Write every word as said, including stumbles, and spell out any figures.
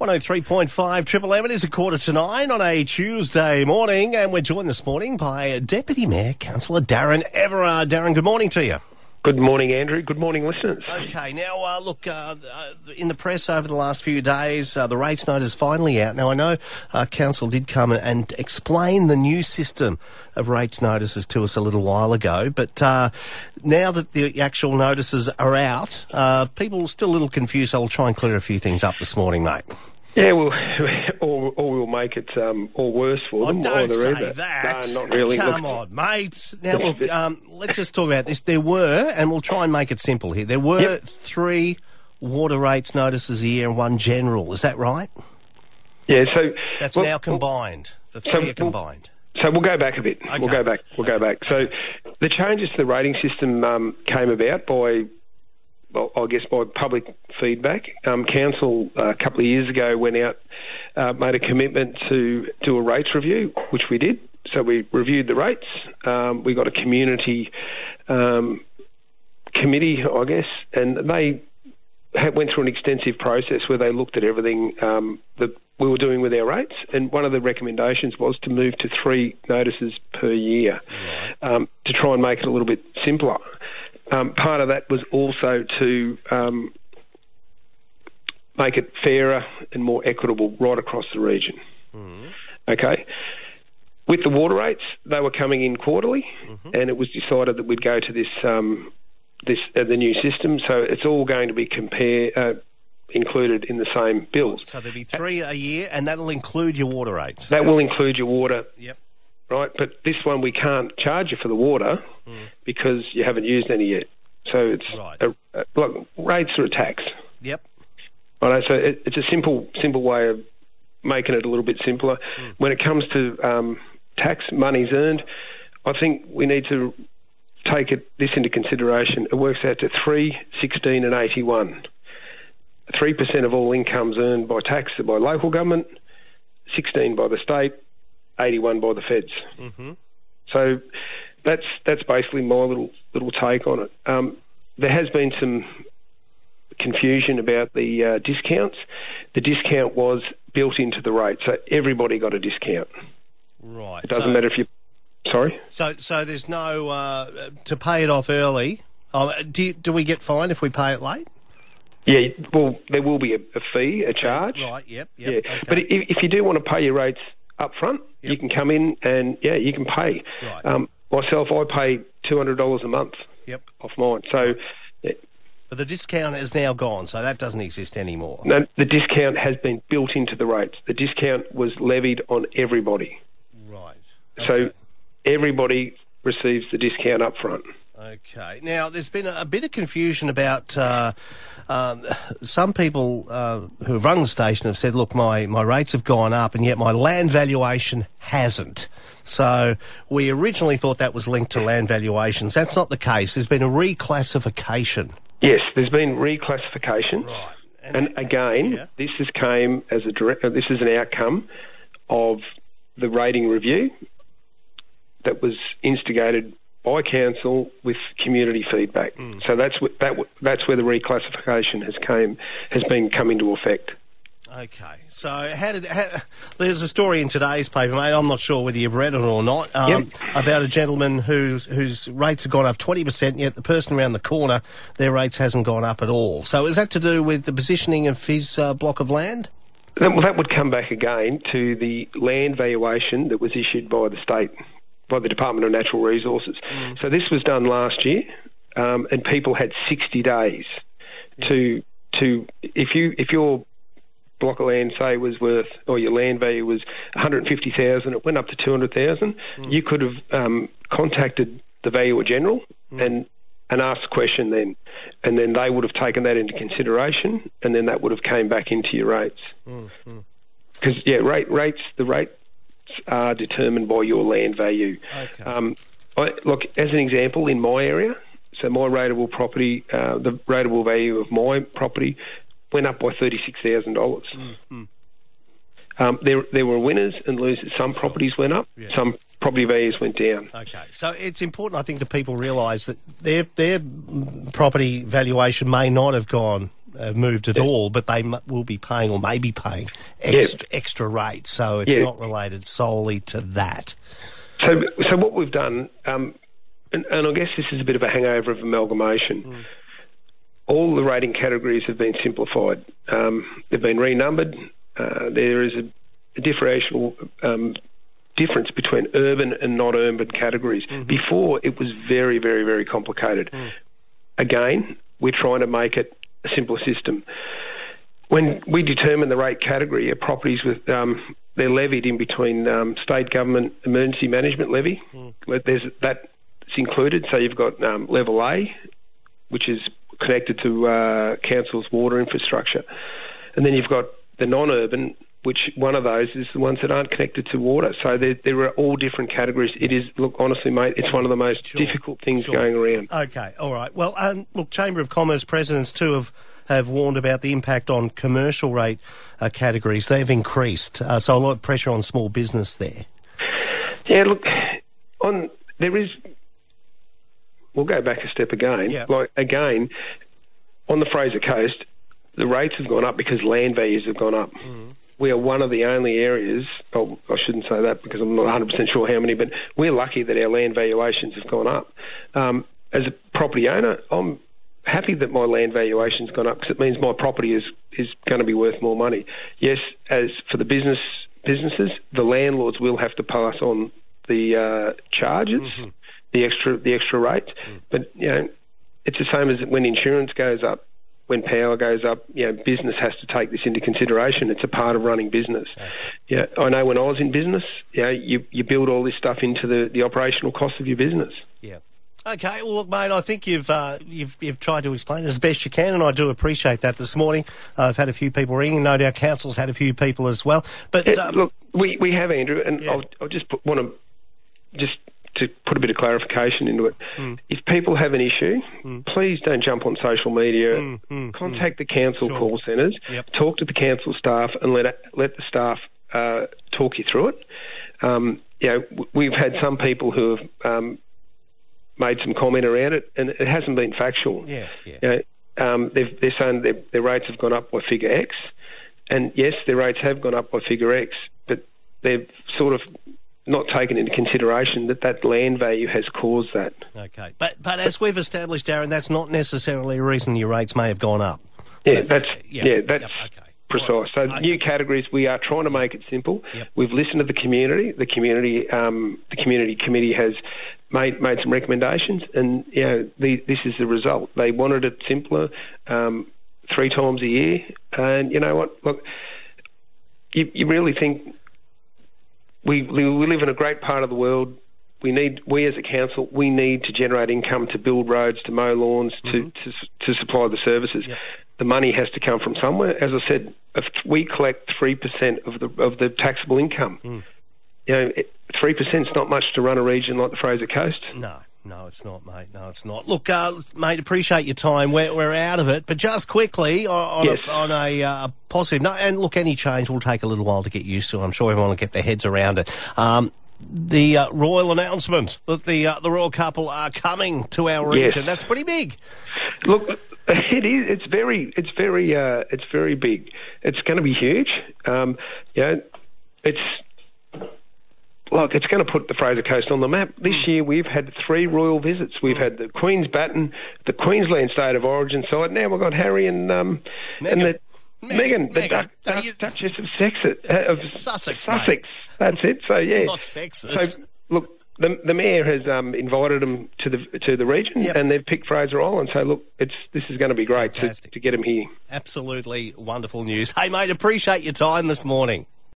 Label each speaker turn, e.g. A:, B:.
A: one oh three point five Triple M. It is a quarter to nine on a Tuesday morning, and we're joined this morning by Deputy Mayor Councillor Darren Everard. Darren, good morning to you.
B: Good morning, Andrew. Good morning, listeners.
A: Okay, now, uh, look, uh, uh, in the press over the last few days, uh, the rates note is finally out. Now, I know uh, Council did come and explain the new system of rates notices to us a little while ago, but uh, now that the actual notices are out, uh, people are still a little confused, so I'll try and clear a few things up this morning, mate.
B: Yeah, well, or, or we'll make it um, all worse for them.
A: Oh, don't say
B: either.
A: that.
B: No, not really.
A: Come
B: look,
A: on, mate. Now, look, um, let's just talk about this. There were, and we'll try and make it simple here, there were yep. three water rates notices a year and one general. Is that right?
B: Yeah, so...
A: That's
B: well,
A: now combined. The three
B: so
A: are combined.
B: So we'll go back a bit.
A: Okay.
B: We'll go back. We'll okay. go back. So the changes to the rating system um, came about by... Well, I guess by public feedback. Um, Council uh, a couple of years ago went out, uh, made a commitment to do a rates review, which we did. So we reviewed the rates. Um, we got a community um, committee, I guess, and they had, went through an extensive process where they looked at everything um, that we were doing with our rates. And one of the recommendations was to move to three notices per year um, to try and make it a little bit simpler. Um, part of that was also to um, make it fairer and more equitable right across the region. Mm-hmm. Okay. With the water rates, they were coming in quarterly, mm-hmm. and it was decided that we'd go to this um, this uh, the new system. So it's all going to be compare uh, included in the same bills.
A: So there'll be three a year, and that'll include your water rates.
B: That will include your water.
A: Yep.
B: Right, but this one we can't charge you for the water mm. because you haven't used any yet. So it's
A: right.
B: a, a, look, rates are a tax.
A: Yep.
B: Right, so it, it's a simple, simple way of making it a little bit simpler. Mm. When it comes to um, tax monies earned, I think we need to take it, this into consideration. It works out to three, sixteen, and eighty-one. Three percent of all incomes earned by tax are by local government, sixteen by the state, eighty-one by the feds. Mm-hmm. So that's that's basically my little little take on it. Um, there has been some confusion about the uh, discounts. The discount was built into the rate, so everybody got a discount.
A: Right.
B: It doesn't
A: so,
B: matter if you... Sorry?
A: So so there's no... Uh, to pay it off early, um, do, you, do we get fined if we pay it late?
B: Yeah, well, there will be a, a fee, a charge.
A: Right, yep, yep.
B: Yeah.
A: Okay.
B: But if, if you do want to pay your rates up front, yep. you can come in and, yeah, you can pay.
A: Right.
B: Um, myself, I pay two hundred dollars a month
A: yep.
B: off mine. So, yeah.
A: But the discount is now gone, so that doesn't exist anymore.
B: No, the discount has been built into the rates. The discount was levied on everybody.
A: Right.
B: Okay. So everybody receives the discount up front.
A: Okay. Now, there's been a, a bit of confusion about uh, um, some people uh, who have run the station have said, look, my, my rates have gone up and yet my land valuation hasn't. So we originally thought that was linked to land valuations. That's not the case. There's been a reclassification.
B: Yes, there's been reclassification.
A: Right.
B: And, and again, yeah. this has came as a direct, uh, this is an outcome of the rating review that was instigated by council with community feedback. Mm. So that's wh- that w- that's where the reclassification has came has been come into effect.
A: Okay, so how did how, there's a story in today's paper, mate. I'm not sure whether you've read it or not. Um,
B: yep.
A: About a gentleman whose whose rates have gone up twenty percent, yet the person around the corner, their rates hasn't gone up at all. So is that to do with the positioning of his uh, block of land?
B: Well, that would come back again to the land valuation that was issued by the state, by the Department of Natural Resources. Mm. So this was done last year, um, and people had sixty days yeah. to to if you if your block of land, say, was worth, or your land value was one hundred fifty thousand, it went up to two hundred thousand. Mm. You could have um, contacted the valuer general mm. and and asked the question then, and then they would have taken that into consideration, and then that would have came back into your rates. Because mm. mm. yeah, rate rates the rate. are determined by your land value.
A: Okay.
B: Um, I, look, as an example, in my area, so my rateable property, uh, the rateable value of my property went up by thirty-six thousand dollars. Mm-hmm. Um, there, there were winners and losers. Some properties went up, yeah. some property values went down.
A: Okay, so it's important, I think, that people realise that their their property valuation may not have gone uh, moved at yeah. all, but they m- will be paying or may be paying extra, yeah. extra rates, so it's yeah. not related solely to that.
B: So, so what we've done, um, and, and I guess this is a bit of a hangover of amalgamation. Mm. All the rating categories have been simplified. Um, they've been renumbered. Uh, there is a, a differential um, difference between urban and non-urban categories. Mm-hmm. Before, it was very, very, very complicated. Mm. Again, we're trying to make it a simpler system. When we determine the rate category, are properties with um, they're levied in between um, state government emergency management levy. Mm. There's that's included. So you've got um, level A, which is connected to uh, council's water infrastructure, and then you've got the non-urban, which one of those is the ones that aren't connected to water. So there, there are all different categories. It is, look, honestly, mate, it's one of the most sure. difficult things sure. going around.
A: Okay, all right. Well, um, look, Chamber of Commerce presidents too have, have warned about the impact on commercial rate uh, categories. They've increased, uh, so a lot of pressure on small business there.
B: Yeah, look, on there is... We'll go back a step again.
A: Yeah.
B: Like, again, on the Fraser Coast, the rates have gone up because land values have gone up. Mm. We are one of the only areas, oh, I shouldn't say that because I'm not one hundred percent sure how many, but we're lucky that our land valuations have gone up. Um, as a property owner, I'm happy that my land valuation's gone up because it means my property is, is going to be worth more money. Yes, as for the business businesses, the landlords will have to pass on the uh, charges. Mm-hmm. The extra, the extra rates, mm. but you know, it's the same as when insurance goes up, when power goes up. You know, business has to take this into consideration. It's a part of running business. Okay. Yeah, I know when I was in business, you know, you you build all this stuff into the, the operational cost of your business.
A: Yeah. Okay. Well, look, mate, I think you've uh, you've you've tried to explain it as best you can, and I do appreciate that. This morning, uh, I've had a few people ringing. No doubt, council's had a few people as well. But
B: yeah,
A: um,
B: look, we we have, Andrew, and
A: yeah.
B: I'll I'll just put, want to just. to put a bit of clarification into it. Mm. If people have an issue, mm. please don't jump on social media. Mm, mm, Contact mm. the council sure. call centres,
A: yep.
B: talk to the council staff and let it, let the staff uh, talk you through it. Um, you know, w- we've had some people who have um, made some comment around it and it hasn't been factual.
A: Yeah, yeah.
B: You know, um, they've, they're saying their, their rates have gone up by figure X, and yes, their rates have gone up by figure X, but they've sort of not taken into consideration that that land value has caused that.
A: Okay, but but as we've established, Darren, that's not necessarily a reason your rates may have gone up.
B: Yeah, that's uh, yeah, yeah, that's yep, okay. precise. So
A: okay.
B: new categories, we are trying to make it simple.
A: Yep.
B: We've listened to the community. The community, um, the community committee has made made some recommendations, and you know, the, this is the result. They wanted it simpler, um, three times a year, and you know what? Look, you, you really think. We, we live in a great part of the world. We need, we as a council, we need to generate income to build roads, to mow lawns, mm-hmm. to, to to supply the services.
A: Yep.
B: The money has to come from somewhere. As I said, if we collect three percent of the of the taxable income. Mm. You know, three percent is not much to run a region like the Fraser Coast.
A: No. No, it's not, mate. No, it's not. Look, uh, mate, appreciate your time. We're, we're out of it. But just quickly, on,
B: yes.
A: a, on a uh, positive note, and look, any change will take a little while to get used to. I'm sure everyone will get their heads around it. Um, the uh, royal announcement that the uh, the royal couple are coming to our region,
B: yes.
A: that's pretty big.
B: Look, it is. It's very, it's very, uh, it's very big. It's going to be huge. Um, you know, it's... Look, it's going to put the Fraser Coast on the map. This year we've had three royal visits. We've had the Queen's Baton, the Queensland State of Origin side. Now we've got Harry and um, and the Meghan, the Duck, Duck, you... Duchess of, Sexit, uh, of
A: Sussex.
B: Sussex. That's it. So yeah,
A: not sexist.
B: So look, the the mayor has um, invited them to the to the region, yep. and they've picked Fraser Island. So look, it's this is going to be great to, to get them here.
A: Absolutely wonderful news. Hey mate, appreciate your time this morning.